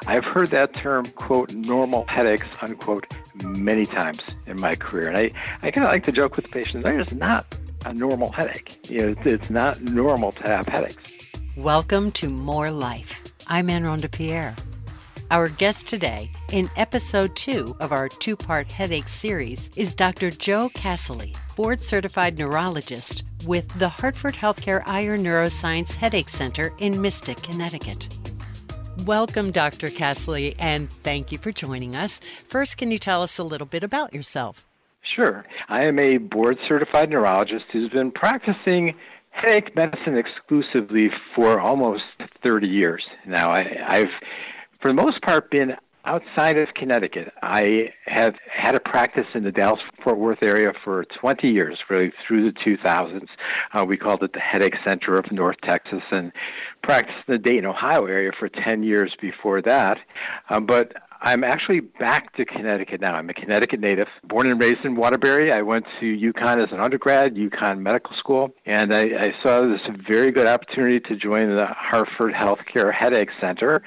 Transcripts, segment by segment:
I've heard that term, quote, normal headaches, unquote, many times in my career. And I kind of like to joke with the patients, there's not a normal headache. It's not normal to have headaches. Welcome to More Life. I'm Anne Rhonda Pierre. Our guest today, in episode 2 of our 2-part headache series, is Dr. Joe Casale, board-certified neurologist with the Hartford Healthcare Eye Neuroscience Headache Center in Mystic, Connecticut. Welcome, Dr. Casale, and thank you for joining us. First, can you tell us a little bit about yourself? Sure. I am a board-certified neurologist who's been practicing headache medicine exclusively for almost 30 years. Now, I've, for the most part, been outside of Connecticut. I have had a practice in the Dallas-Fort Worth area for 20 years, really through the 2000s. We called it the Headache Center of North Texas, and practiced in the Dayton, Ohio area for 10 years before that. But I'm actually back to Connecticut now. I'm a Connecticut native, born and raised in Waterbury. I went to UConn as an undergrad, UConn Medical School, and I saw this very good opportunity to join the Hartford Healthcare Headache Center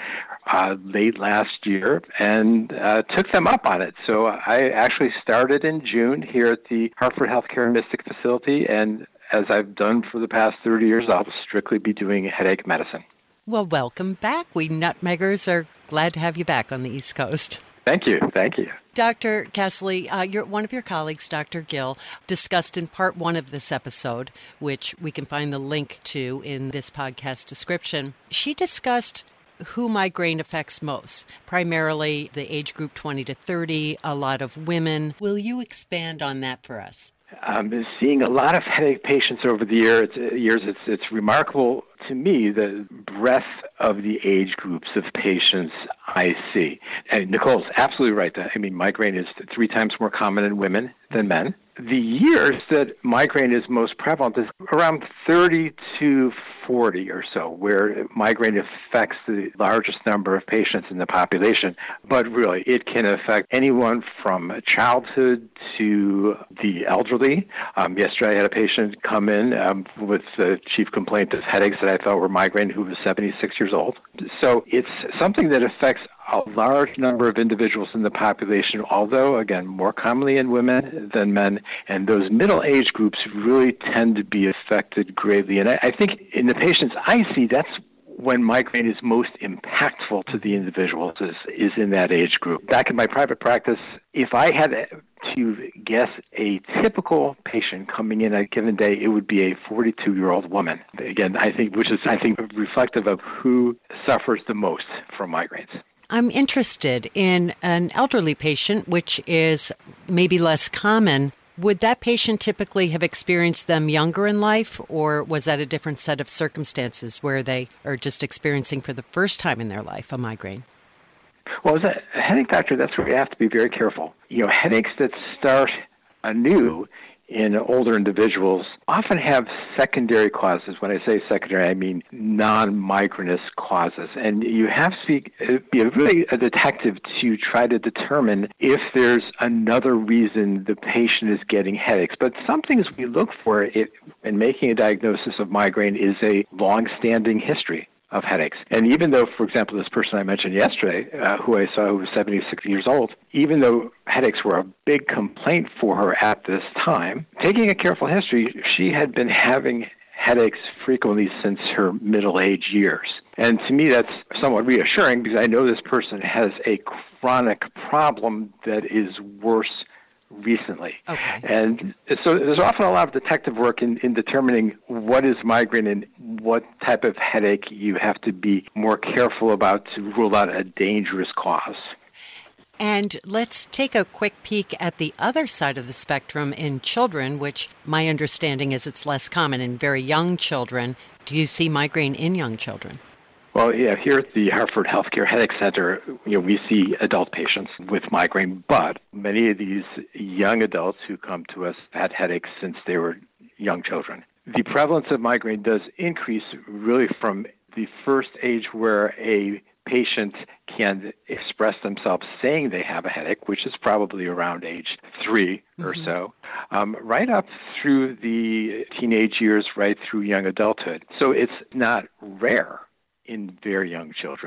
late last year and took them up on it. So I actually started in June here at the Hartford Healthcare Mystic facility, and as I've done for the past 30 years, I'll strictly be doing headache medicine. Well, welcome back. We Nutmeggers are glad to have you back on the East Coast. Thank you. Thank you. Dr. Casale, one of your colleagues, Dr. Gill, discussed in part 1 of this episode, which we can find the link to in this podcast description. She discussed who migraine affects most, primarily the age group 20 to 30, a lot of women. Will you expand on that for us? I've been seeing a lot of headache patients over the years. It's remarkable to me the breadth of the age groups of patients I see. And Nicole's absolutely right. I mean, migraine is 3 times more common in women than men. The years that migraine is most prevalent is around 30 to 40 or so, where migraine affects the largest number of patients in the population. But really, it can affect anyone from childhood to the elderly. Yesterday, I had a patient come in with the chief complaint of headaches that I thought were migraine, who was 76 years old. So it's something that affects a large number of individuals in the population, although, again, more commonly in women than men. And those middle age groups really tend to be affected greatly. And I think in the patients I see, that's when migraine is most impactful to the individuals is in that age group. Back in my private practice, if I had to guess a typical patient coming in a given day, it would be a 42-year-old woman. Again, which is reflective of who suffers the most from migraines. I'm interested in an elderly patient, which is maybe less common. Would that patient typically have experienced them younger in life, or was that a different set of circumstances where they are just experiencing for the first time in their life a migraine? Well, as a headache doctor, that's where you have to be very careful. Headaches that start anew in older individuals often have secondary causes. When I say secondary, I mean non-migrainous causes. And you have to be really a detective to try to determine if there's another reason the patient is getting headaches. But some things we look for in making a diagnosis of migraine is a long-standing history of headaches. And even though, for example, this person I mentioned yesterday, who I saw who was 76 years old, even though headaches were a big complaint for her at this time, taking a careful history, she had been having headaches frequently since her middle-age years. And to me, that's somewhat reassuring because I know this person has a chronic problem that is worse recently. Okay. And so there's often a lot of detective work in determining what is migraine and what type of headache you have to be more careful about to rule out a dangerous cause. And let's take a quick peek at the other side of the spectrum in children, which my understanding is it's less common in very young children. Do you see migraine in young children? Well, yeah, here at the Hartford Healthcare Headache Center, we see adult patients with migraine, but many of these young adults who come to us had headaches since they were young children. The prevalence of migraine does increase really from the first age where a patient can express themselves saying they have a headache, which is probably around age 3 or so, right up through the teenage years, right through young adulthood. So it's not rare in very young children,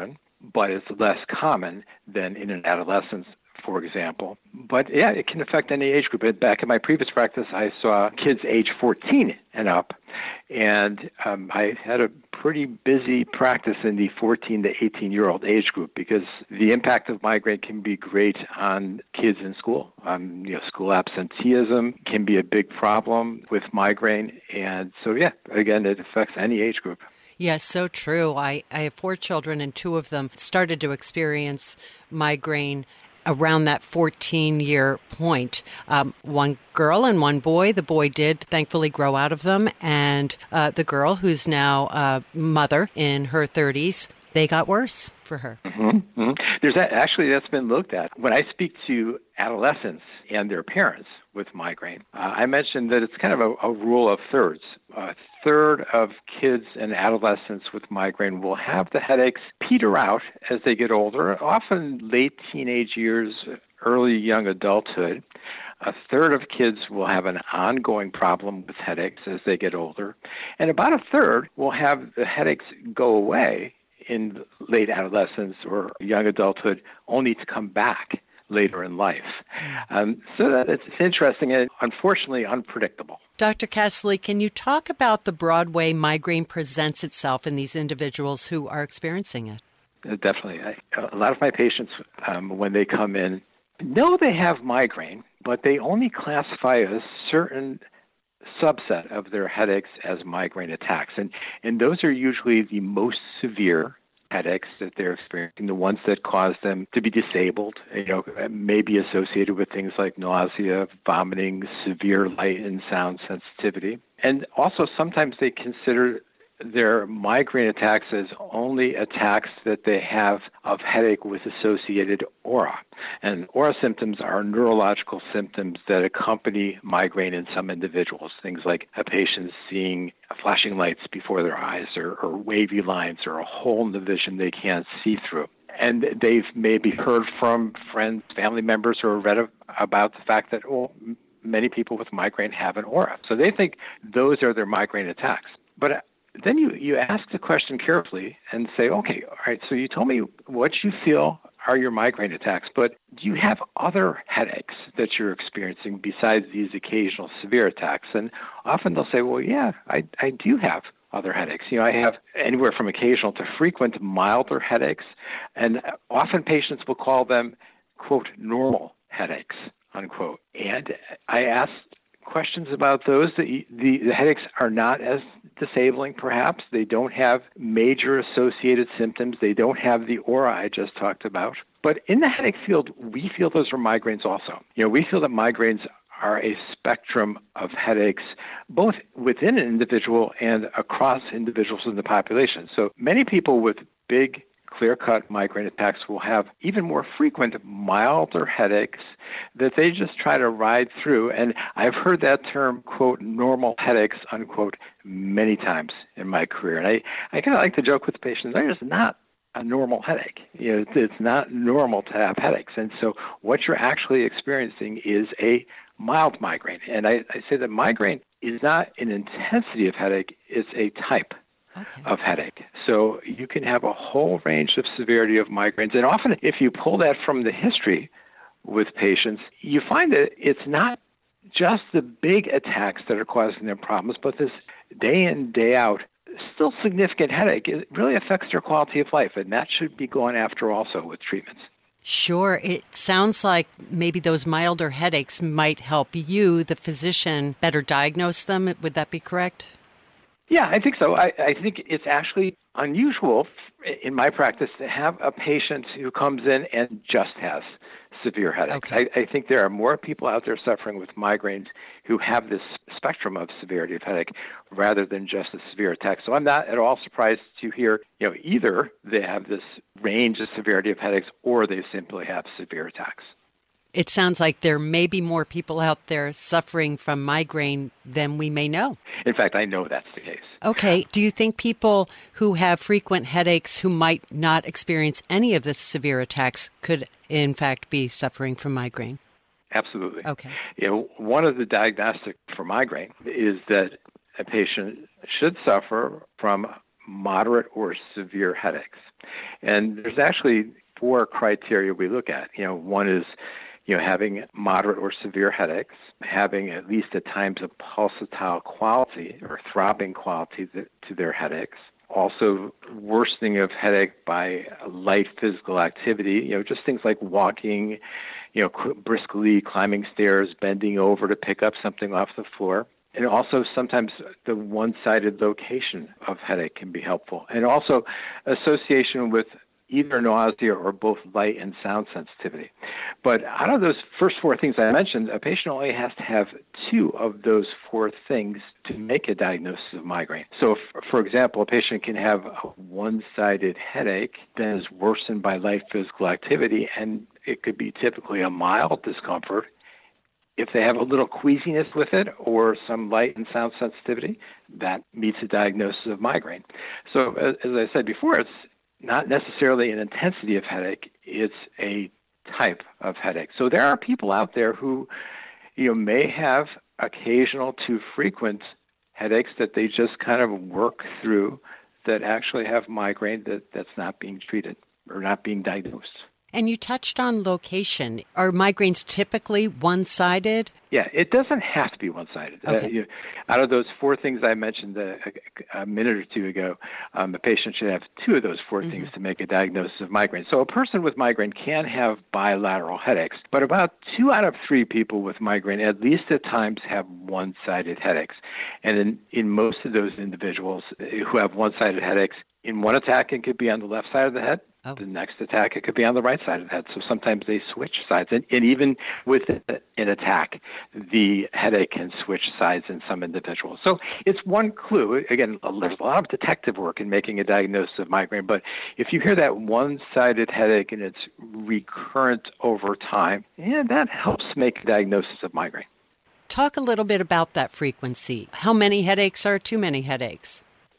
but it's less common than in an adolescence, for example. But yeah, it can affect any age group. Back in my previous practice, I saw kids age 14 and up, and I had a pretty busy practice in the 14 to 18-year-old age group because the impact of migraine can be great on kids in school. School absenteeism can be a big problem with migraine, and so yeah, again, it affects any age group. Yes, so true. I have 4 children, and 2 of them started to experience migraine around that 14-year point. One girl and one boy. The boy did thankfully grow out of them, and the girl, who's now a mother in her 30s, they got worse for her. Mm-hmm. Mm-hmm. That's been looked at. When I speak to adolescents and their parents with migraine, I mentioned that it's kind of a rule of thirds. A third of kids and adolescents with migraine will have the headaches peter out as they get older, often late teenage years, early young adulthood. A third of kids will have an ongoing problem with headaches as they get older, and about a third will have the headaches go away in late adolescence or young adulthood, only to come back later in life. So that it's interesting and unfortunately unpredictable. Dr. Casale, can you talk about the broad way migraine presents itself in these individuals who are experiencing it? Definitely. A lot of my patients, when they come in, know they have migraine, but they only classify a certain subset of their headaches as migraine attacks. And those are usually the most severe headaches that they're experiencing, the ones that cause them to be disabled, may be associated with things like nausea, vomiting, severe light and sound sensitivity. And also sometimes they consider their migraine attacks as only attacks that they have of headache with associated aura. And aura symptoms are neurological symptoms that accompany migraine in some individuals, things like a patient seeing flashing lights before their eyes or wavy lines or a hole in the vision they can't see through. And they've maybe heard from friends, family members, or read about the fact that, many people with migraine have an aura. So they think those are their migraine attacks. But then you ask the question carefully and say, okay, all right, so you told me what you feel are your migraine attacks, but do you have other headaches that you're experiencing besides these occasional severe attacks? And often they'll say, well, yeah, I do have other headaches. I have anywhere from occasional to frequent milder headaches, and often patients will call them, quote, normal headaches, unquote. And I asked questions about those. The headaches are not as disabling, perhaps. They don't have major associated symptoms. They don't have the aura I just talked about. But in the headache field, we feel those are migraines also. We feel that migraines are a spectrum of headaches, both within an individual and across individuals in the population. So many people with big clear-cut migraine attacks will have even more frequent, milder headaches that they just try to ride through. And I've heard that term, quote, normal headaches, unquote, many times in my career. And I kind of like to joke with the patients, there's not a normal headache. It's not normal to have headaches. And so what you're actually experiencing is a mild migraine. And I say that migraine is not an intensity of headache, it's a type of headache. So you can have a whole range of severity of migraines. And often if you pull that from the history with patients, you find that it's not just the big attacks that are causing their problems, but this day in, day out, still significant headache. It really affects their quality of life, and that should be gone after also with treatments. Sure. It sounds like maybe those milder headaches might help you, the physician, better diagnose them. Would that be correct? Yeah, I think so. I think it's actually unusual in my practice to have a patient who comes in and just has severe headaches. Okay. I think there are more people out there suffering with migraines who have this spectrum of severity of headache rather than just a severe attack. So I'm not at all surprised to hear, either they have this range of severity of headaches or they simply have severe attacks. It sounds like there may be more people out there suffering from migraine than we may know. In fact, I know that's the case. Okay. Do you think people who have frequent headaches who might not experience any of the severe attacks could, in fact, be suffering from migraine? Absolutely. Okay. One of the diagnostics for migraine is that a patient should suffer from moderate or severe headaches. And there's actually 4 criteria we look at. One is, having moderate or severe headaches, having at least at times a pulsatile quality or throbbing quality to their headaches, also worsening of headache by light physical activity, just things like walking, briskly climbing stairs, bending over to pick up something off the floor. And also sometimes the one-sided location of headache can be helpful. And also association with either nausea or both light and sound sensitivity. But out of those first 4 things I mentioned, a patient only has to have 2 of those 4 things to make a diagnosis of migraine. So, for example, a patient can have a one-sided headache that is worsened by light physical activity, and it could be typically a mild discomfort. If they have a little queasiness with it or some light and sound sensitivity, that meets a diagnosis of migraine. So, as I said before, it's not necessarily an intensity of headache, it's a type of headache. So there are people out there who, may have occasional to frequent headaches that they just kind of work through that actually have migraine that's not being treated or not being diagnosed. And you touched on location. Are migraines typically one-sided? Yeah, it doesn't have to be one-sided. Okay. Out of those 4 things I mentioned a minute or 2 ago, a patient should have 2 of those 4 things to make a diagnosis of migraine. So a person with migraine can have bilateral headaches, but about 2 out of 3 people with migraine at least at times have one-sided headaches. And in most of those individuals who have one-sided headaches, in one attack it could be on the left side of the head. Oh. The next attack, it could be on the right side of the head. So sometimes they switch sides. And even with an attack, the headache can switch sides in some individuals. So it's one clue. Again, there's a lot of detective work in making a diagnosis of migraine. But if you hear that one-sided headache and it's recurrent over time, that helps make a diagnosis of migraine. Talk a little bit about that frequency. How many headaches are too many headaches?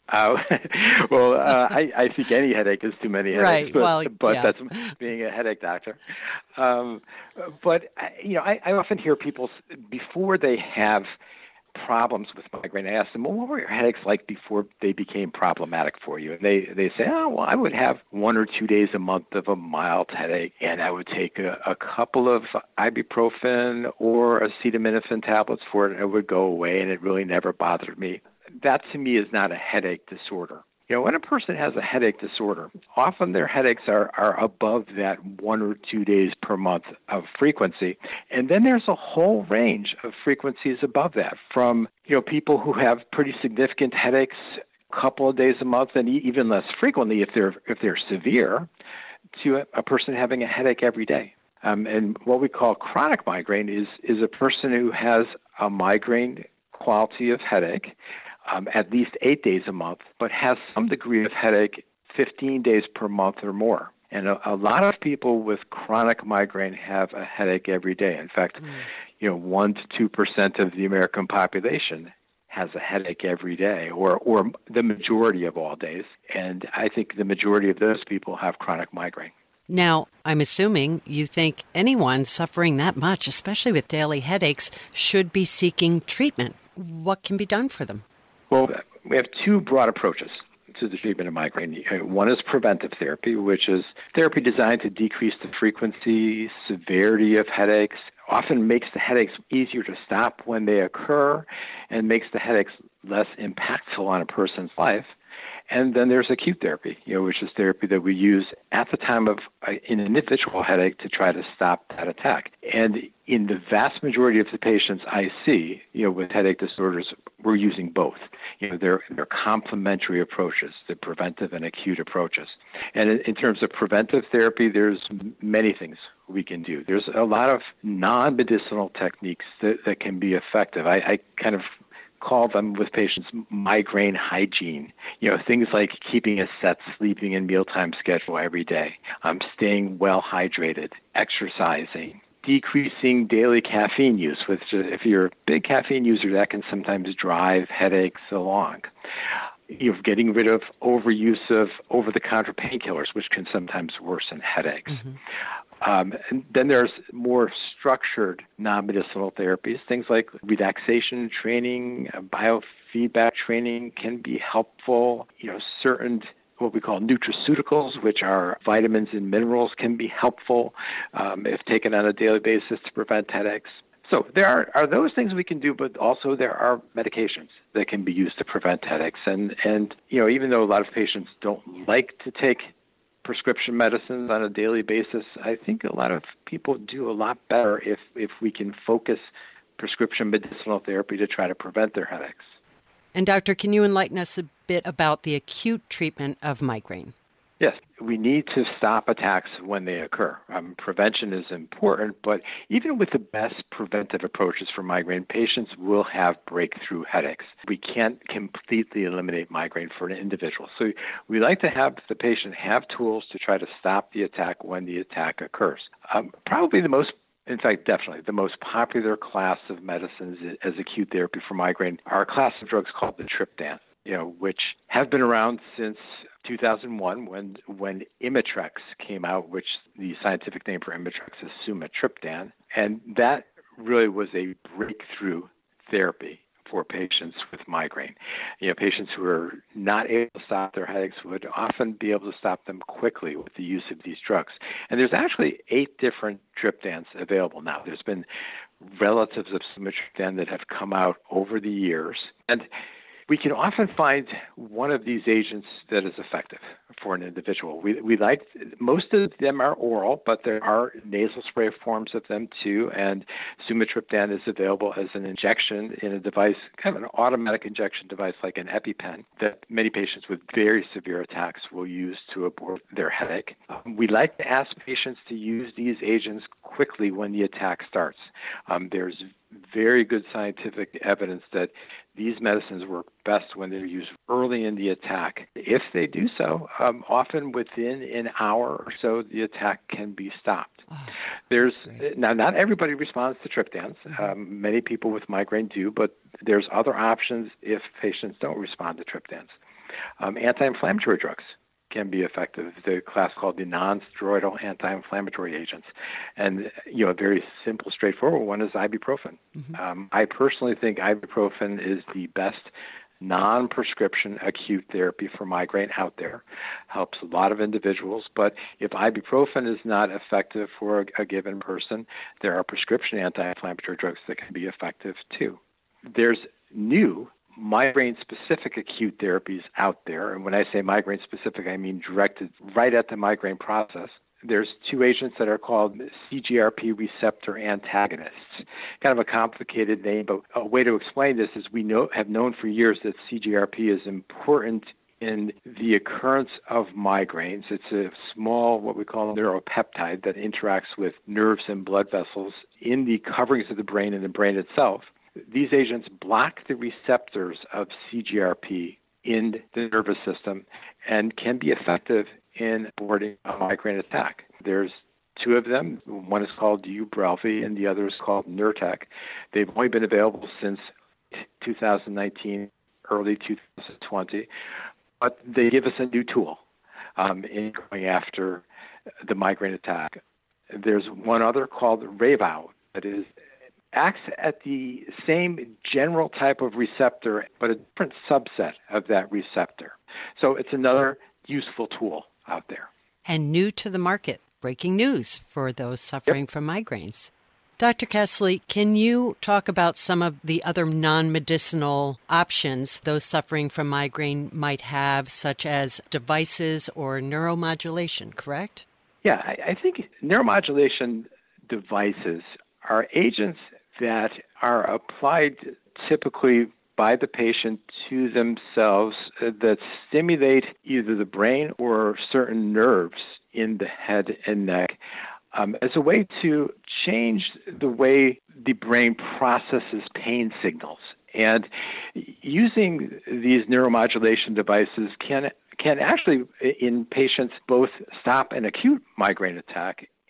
I think any headache is too many headaches, but that's being a headache doctor. But I often hear people, before they have problems with migraine, I ask them, well, what were your headaches like before they became problematic for you? And they say, I would have 1 or 2 days a month of a mild headache, and I would take a couple of ibuprofen or acetaminophen tablets for it, and it would go away, and it really never bothered me. That, to me, is not a headache disorder. When a person has a headache disorder, often their headaches are above that 1 or 2 days per month of frequency. And then there's a whole range of frequencies above that, from people who have pretty significant headaches a couple of days a month and even less frequently if they're severe, to a person having a headache every day. And what we call chronic migraine is a person who has a migraine quality of headache at least 8 days a month, but has some degree of headache 15 days per month or more. And a lot of people with chronic migraine have a headache every day. In fact, 1 to 2% of the American population has a headache every day, or the majority of all days. And I think the majority of those people have chronic migraine. Now, I'm assuming you think anyone suffering that much, especially with daily headaches, should be seeking treatment. What can be done for them? Well, we have 2 broad approaches to the treatment of migraine. One is preventive therapy, which is therapy designed to decrease the frequency, severity of headaches, often makes the headaches easier to stop when they occur, and makes the headaches less impactful on a person's life. And then there's acute therapy, which is therapy that we use at the time of an individual headache to try to stop that attack. And in the vast majority of the patients I see, with headache disorders, we're using both. They're complementary approaches, the preventive and acute approaches. And in terms of preventive therapy, there's many things we can do. There's a lot of non-medicinal techniques that can be effective. I kind of call them with patients migraine hygiene. Things like keeping a set sleeping and mealtime schedule every day, staying well hydrated, exercising, decreasing daily caffeine use, which if you're a big caffeine user, that can sometimes drive headaches along. getting rid of overuse of over-the-counter painkillers, which can sometimes worsen headaches. And then there's more structured non-medicinal therapies. Things like relaxation training, biofeedback training can be helpful. Certain what we call nutraceuticals, which are vitamins and minerals, can be helpful if taken on a daily basis to prevent headaches. So there are those things we can do, but also there are medications that can be used to prevent headaches. And even though a lot of patients don't like to take prescription medicines on a daily basis, I think a lot of people do a lot better if we can focus prescription medicinal therapy to try to prevent their headaches. And doctor, can you enlighten us a bit about the acute treatment of migraine? Yes, we need to stop attacks when they occur. Prevention is important, but even with the best preventive approaches for migraine, patients will have breakthrough headaches. We can't completely eliminate migraine for an individual. So we like to have the patient have tools to try to stop the attack when the attack occurs. Definitely the most popular class of medicines as acute therapy for migraine are a class of drugs called the triptans, which have been around since 2001 when Imitrex came out, which the scientific name for Imitrex is sumatriptan. And that really was a breakthrough therapy for patients with migraine. Patients who are not able to stop their headaches would often be able to stop them quickly with the use of these drugs. And there's actually 8 different triptans available now. There's been relatives of sumatriptan that have come out over the years. And we can often find one of these agents that is effective for an individual. We like, most of them are oral, but there are nasal spray forms of them too. And sumatriptan is available as an injection in a device, kind of an automatic injection device like an EpiPen that many patients with very severe attacks will use to abort their headache. We like to ask patients to use these agents quickly when the attack starts. There's very good scientific evidence that these medicines work best when they're used early in the attack. If they do so, often within an hour or so, the attack can be stopped. Now, not everybody responds to triptans. Many people with migraine do, but there's other options if patients don't respond to triptans. Anti-inflammatory drugs can be effective. The class called the non-steroidal anti-inflammatory agents. And, a very simple, straightforward one is ibuprofen. I personally think ibuprofen is the best non-prescription acute therapy for migraine out there. Helps a lot of individuals, but if ibuprofen is not effective for a given person, there are prescription anti-inflammatory drugs that can be effective too. There's new migraine-specific acute therapies out there. And when I say migraine-specific, I mean directed right at the migraine process. There's 2 agents that are called CGRP receptor antagonists. Kind of a complicated name, but a way to explain this is have known for years that CGRP is important in the occurrence of migraines. It's a small, what we call a neuropeptide that interacts with nerves and blood vessels in the coverings of the brain and the brain itself. These agents block the receptors of CGRP in the nervous system and can be effective in aborting a migraine attack. There's 2 of them. One is called Ubrelvy and the other is called Nurtec. They've only been available since 2019, early 2020, but they give us a new tool in going after the migraine attack. There's one other called Rayvow that acts at the same general type of receptor, but a different subset of that receptor. So it's another useful tool out there. And new to the market, breaking news for those suffering from migraines. Dr. Casale, can you talk about some of the other non-medicinal options those suffering from migraine might have, such as devices or neuromodulation, correct? Yeah, I think neuromodulation devices are agents that are applied typically by the patient to themselves that stimulate either the brain or certain nerves in the head and neck as a way to change the way the brain processes pain signals. And using these neuromodulation devices can actually, in patients, both stop an acute migraine attack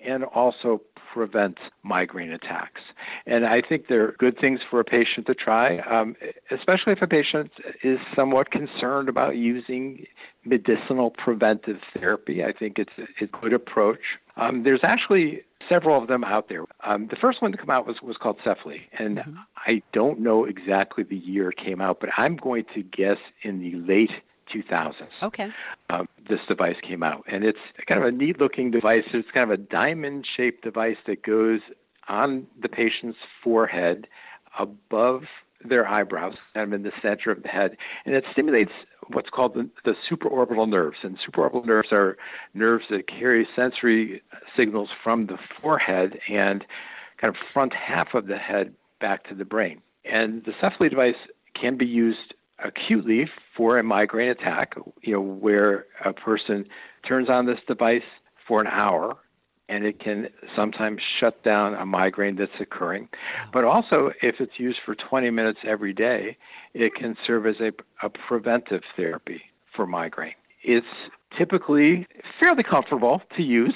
and also prevent migraine attacks. And I think they're good things for a patient to try, especially if a patient is somewhat concerned about using medicinal preventive therapy. I think it's a good approach. There's actually several of them out there. The first one to come out was called Cephally, and I don't know exactly the year it came out, but I'm going to guess in the late 2000s. Okay. This device came out, and it's kind of a neat-looking device. It's kind of a diamond-shaped device that goes on the patient's forehead above their eyebrows, kind of in the center of the head, and it stimulates what's called the supraorbital nerves. And supraorbital nerves are nerves that carry sensory signals from the forehead and kind of front half of the head back to the brain. And the Cephally device can be used acutely for a migraine attack, where a person turns on this device for an hour, and it can sometimes shut down a migraine that's occurring. But also, if it's used for 20 minutes every day, it can serve as a preventive therapy for migraine. It's typically fairly comfortable to use.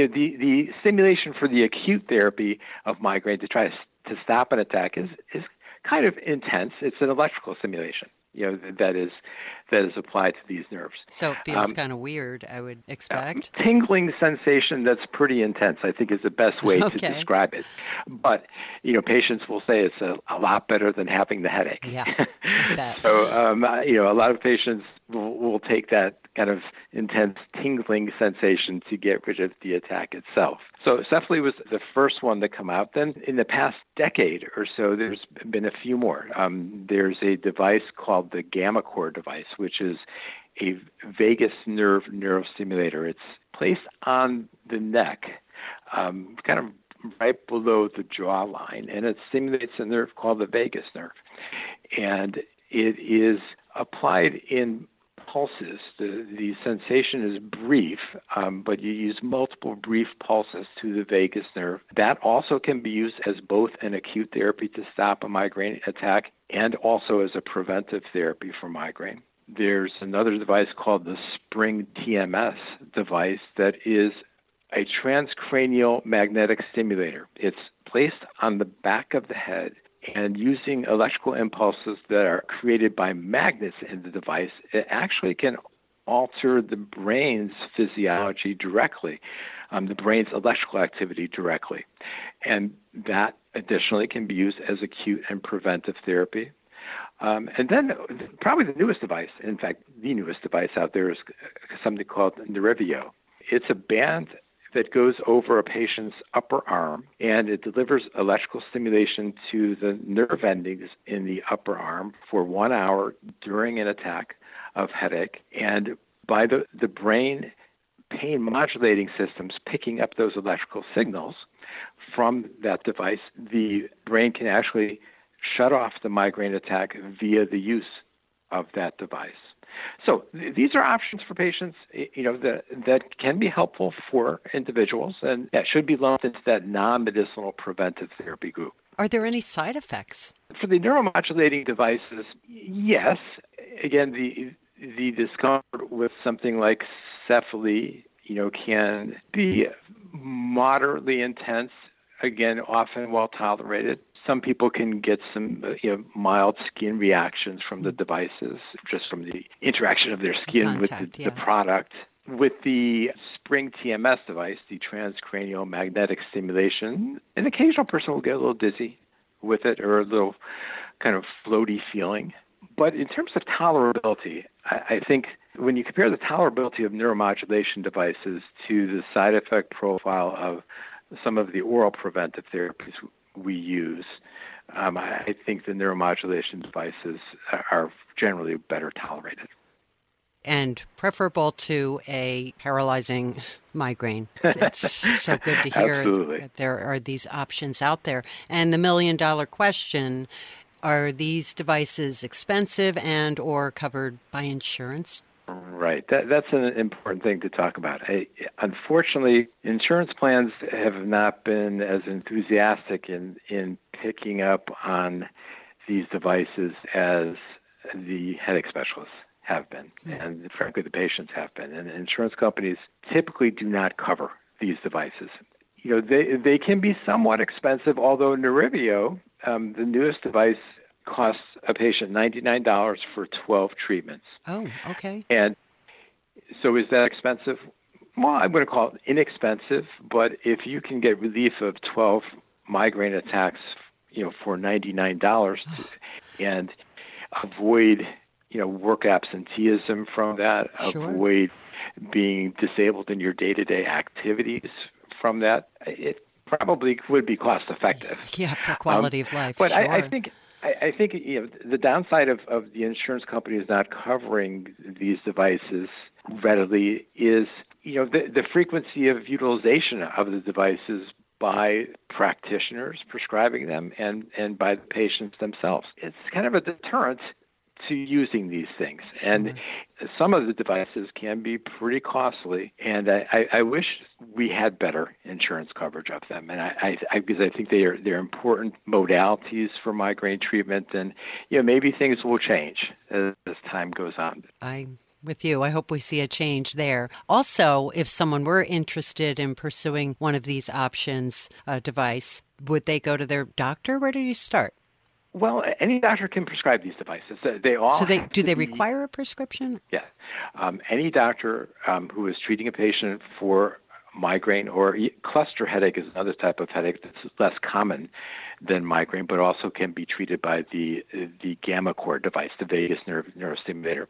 The stimulation for the acute therapy of migraine to try to stop an attack is kind of intense. It's an electrical stimulation, that is applied to these nerves. So it feels kind of weird, I would expect. Tingling sensation that's pretty intense, I think, is the best way to describe it. But, patients will say it's a lot better than having the headache. Yeah, I bet. So, a lot of patients will take that kind of intense tingling sensation to get rid of the attack itself. So Cephally was the first one to come out. Then in the past decade or so, there's been a few more. There's a device called the GammaCore device, which is a vagus nerve neurostimulator. It's placed on the neck, kind of right below the jawline, and it stimulates a nerve called the vagus nerve. And it is applied in pulses. The sensation is brief, but you use multiple brief pulses to the vagus nerve. That also can be used as both an acute therapy to stop a migraine attack and also as a preventive therapy for migraine. There's another device called the Spring TMS device that is a transcranial magnetic stimulator. It's placed on the back of the head, and using electrical impulses that are created by magnets in the device, it actually can alter the brain's physiology directly, the brain's electrical activity directly. And that additionally can be used as acute and preventive therapy. And then probably the newest device, in fact, the newest device out there is something called Nerivio. It's a band that goes over a patient's upper arm, and it delivers electrical stimulation to the nerve endings in the upper arm for 1 hour during an attack of headache. And by the brain pain modulating systems picking up those electrical signals from that device, the brain can actually shut off the migraine attack via the use of that device. So these are options for patients, that can be helpful for individuals, and that should be lumped into that non-medicinal preventive therapy group. Are there any side effects? For the neuromodulating devices, yes. Again, the discomfort with something like Cephally, can be moderately intense. Again, often well tolerated. Some people can get some mild skin reactions from the devices, just from the interaction of their skin with the product. With the Spring TMS device, the transcranial magnetic stimulation, an occasional person will get a little dizzy with it or a little kind of floaty feeling. But in terms of tolerability, I think when you compare the tolerability of neuromodulation devices to the side effect profile of some of the oral preventive therapies we use, I think the neuromodulation devices are generally better tolerated. And preferable to a paralyzing migraine. It's so good to hear that there are these options out there. And the million-dollar question, are these devices expensive and or covered by insurance? Right. That's an important thing to talk about. Unfortunately, insurance plans have not been as enthusiastic in picking up on these devices as the headache specialists have been, and frankly, the patients have been. And insurance companies typically do not cover these devices. they can be somewhat expensive, although Nerivio, the newest device, costs a patient $99 for 12 treatments. Oh, okay. And so is that expensive? Well, I'm going to call it inexpensive, but if you can get relief of 12 migraine attacks, for $99 and avoid, work absenteeism from that, Sure. avoid being disabled in your day-to-day activities from that, it probably would be cost effective. Yeah, for quality of life. But sure. I think the downside of the insurance companies not covering these devices readily is the frequency of utilization of the devices by practitioners prescribing them and by the patients themselves. It's kind of a deterrent to using these things. Sure. And some of the devices can be pretty costly, and I wish we had better insurance coverage of them. And because I think they're important modalities for migraine treatment, and maybe things will change as time goes on. I'm with you. I hope we see a change there. Also, if someone were interested in pursuing one of these options, a device, would they go to their doctor? Where do you start? Well, any doctor can prescribe these devices. They all do they require a prescription? Yeah. Any doctor who is treating a patient for migraine or cluster headache is another type of headache that's less common than migraine, but also can be treated by the gamma-cord device, the vagus nerve neurostimulator.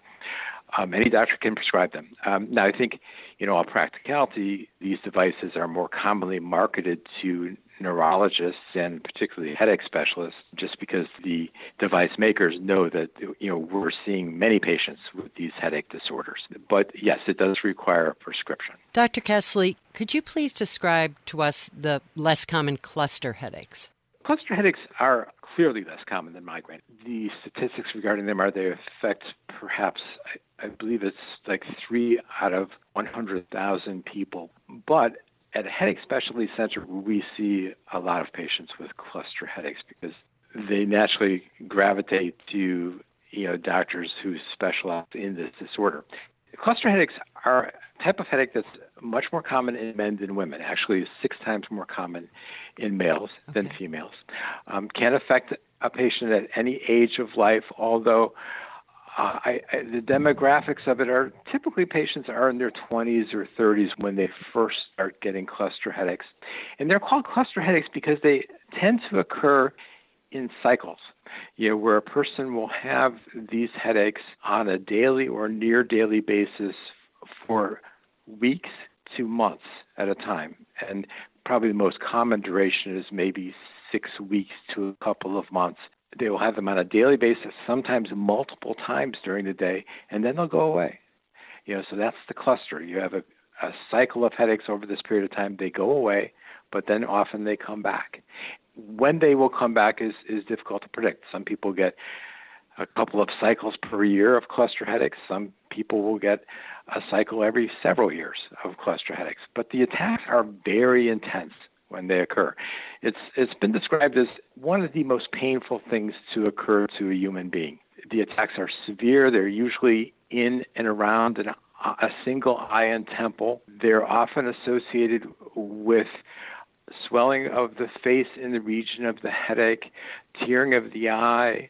Any doctor can prescribe them. Now, I think, in all practicality, these devices are more commonly marketed to neurologists and particularly headache specialists, just because the device makers know that we're seeing many patients with these headache disorders. But yes, it does require a prescription. Dr. Casale, could you please describe to us the less common cluster headaches? Cluster headaches are clearly less common than migraine. The statistics regarding them are they affect perhaps, I believe it's like 3 out of 100,000 people. But at a headache specialty center, we see a lot of patients with cluster headaches because they naturally gravitate to doctors who specialize in this disorder. Cluster headaches are a type of headache that's much more common in men than women. Actually, 6 times more common in males than females. Can affect a patient at any age of life, although the demographics of it are typically patients are in their 20s or 30s when they first start getting cluster headaches. And they're called cluster headaches because they tend to occur in cycles, where a person will have these headaches on a daily or near daily basis for weeks to months at a time. And probably the most common duration is maybe 6 weeks to a couple of months. They will have them on a daily basis, sometimes multiple times during the day, and then they'll go away. So that's the cluster. You have a cycle of headaches over this period of time. They go away, but then often they come back. When they will come back is difficult to predict. Some people get a couple of cycles per year of cluster headaches. Some people will get a cycle every several years of cluster headaches. But the attacks are very intense when they occur. It's been described as one of the most painful things to occur to a human being. The attacks are severe. They're usually in and around a single eye and temple. They're often associated with swelling of the face in the region of the headache, tearing of the eye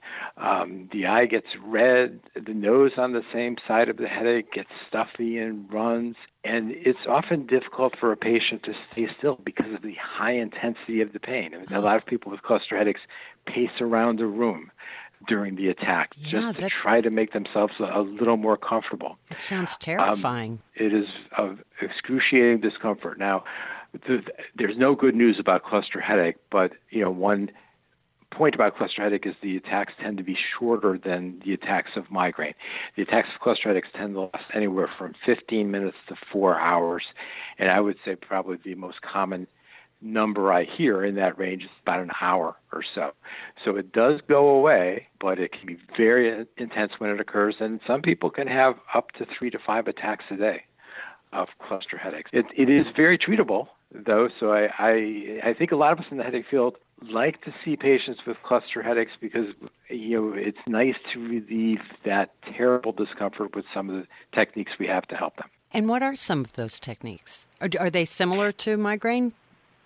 gets red, the nose on the same side of the headache gets stuffy and runs, and it's often difficult for a patient to stay still because of the high intensity of the pain. I mean, a lot of people with cluster headaches pace around the room during the attack just to try to make themselves a little more comfortable. It sounds terrifying. It is of excruciating discomfort. Now, there's no good news about cluster headache, but one point about cluster headache is the attacks tend to be shorter than the attacks of migraine. The attacks of cluster headaches tend to last anywhere from 15 minutes to 4 hours, and I would say probably the most common number I hear in that range is about an hour or so. So it does go away, but it can be very intense when it occurs, and some people can have up to 3 to 5 attacks a day of cluster headaches. It is very treatable, though, so I think a lot of us in the headache field like to see patients with cluster headaches because it's nice to relieve that terrible discomfort with some of the techniques we have to help them. And what are some of those techniques? Are they similar to migraine?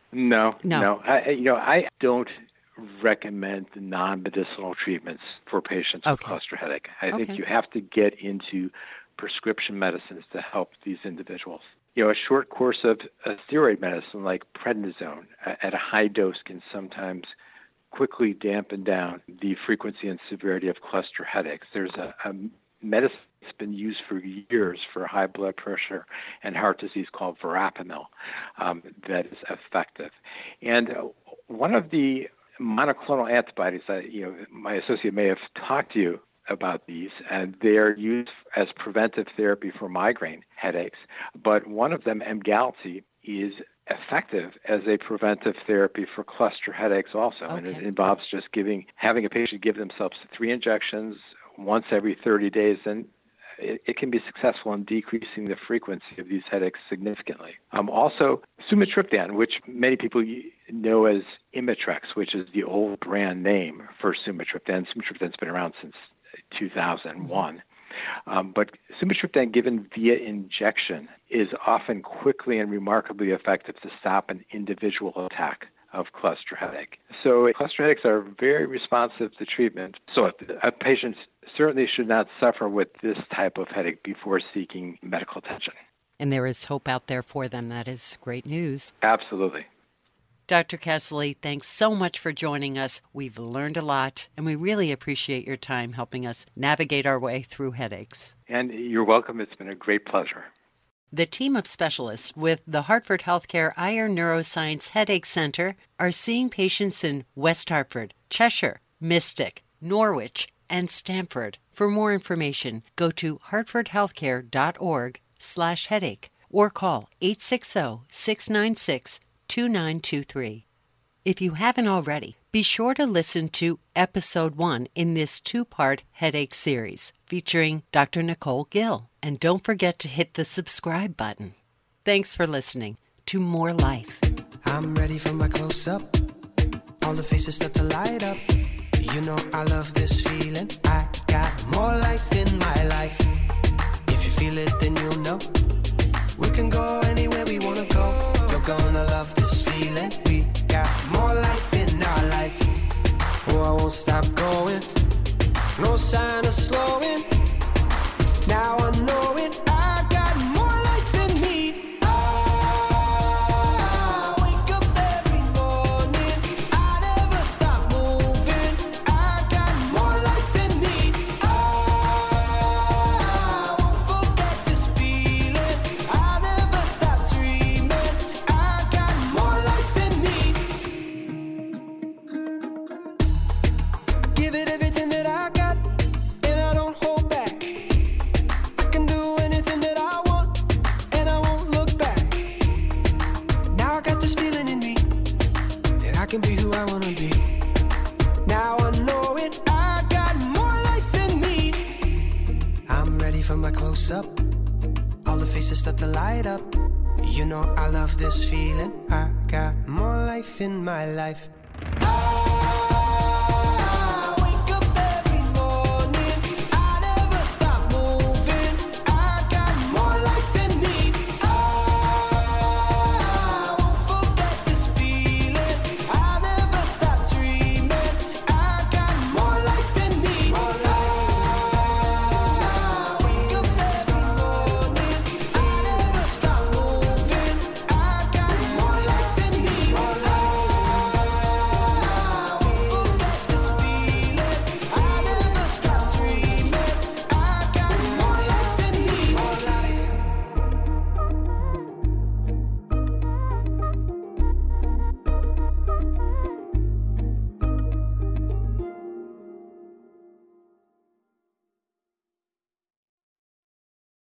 No. I don't recommend the non-medicinal treatments for patients with cluster headache. I think you have to get into prescription medicines to help these individuals. A short course of a steroid medicine like prednisone at a high dose can sometimes quickly dampen down the frequency and severity of cluster headaches. There's a medicine that's been used for years for high blood pressure and heart disease called verapamil that is effective. And one of the monoclonal antibodies that my associate may have talked to you about these, and they are used as preventive therapy for migraine headaches. But one of them, Emgality, is effective as a preventive therapy for cluster headaches also. And it involves just having a patient give themselves 3 injections once every 30 days, and it can be successful in decreasing the frequency of these headaches significantly. Also, sumatriptan, which many people know as Imitrex, which is the old brand name for sumatriptan. Sumatriptan's been around since 2001. But sumatriptan given via injection is often quickly and remarkably effective to stop an individual attack of cluster headache. So cluster headaches are very responsive to treatment. So a patient certainly should not suffer with this type of headache before seeking medical attention. And there is hope out there for them. That is great news. Absolutely. Dr. Casale, thanks so much for joining us. We've learned a lot, and we really appreciate your time helping us navigate our way through headaches. And you're welcome. It's been a great pleasure. The team of specialists with the Hartford Healthcare Eye Neuroscience Headache Center are seeing patients in West Hartford, Cheshire, Mystic, Norwich, and Stamford. For more information, go to hartfordhealthcare.org/headache or call 860-696-2923. If you haven't already, be sure to listen to Episode 1 in this 2-part headache series featuring Dr. Nicole Gill. And don't forget to hit the subscribe button. Thanks for listening to More Life. I'm ready for my close-up. All the faces start to light up. You know I love this feeling. I got more life in my life. If you feel it, then you'll know. We can go anywhere we want to go. You're gonna love this feeling. We got more life in our life. Oh, I won't stop going. No sign of slowing. Now I know it. I got more life in me. I wake up every morning. I never stop moving. I got more life in me. I won't forget this feeling. I never stop dreaming. I got more life in me. I give it everything that I got, and I don't hold back. I can do anything that I want, and I won't look back. Now I got this feeling in me that I can be who I want to be. Now I know it. I got more life in me. I'm ready for my close-up. All the faces start to light up. You know I love this feeling. I got more life in my life.